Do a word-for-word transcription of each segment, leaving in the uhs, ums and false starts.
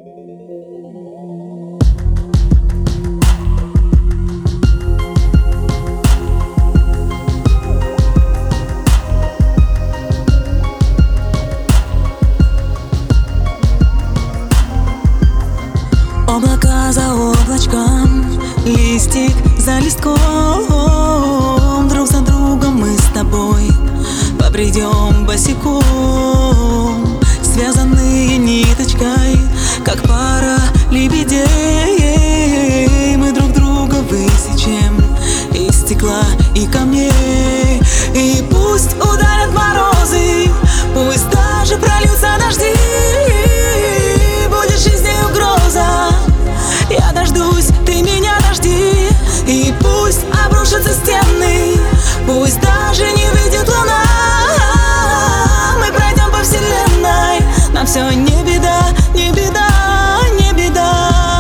Облака за облачком, листик за листком, друг за другом мы с тобой побредем босиком, связанные ниточкой, как пара лебедей. Мы друг друга высечем из стекла и камней. И пусть ударят морозы, пусть даже прольются дожди, будет жизни угроза, я дождусь, ты меня дожди. И пусть обрушатся стены, пусть даже не выйдет луна, мы пройдем по вселенной, нам все не беда, не беда, не беда.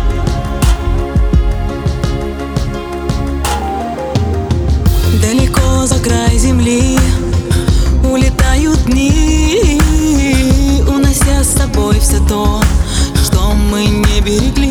Далеко за край земли улетают дни, унося с собой все то, что мы не берегли.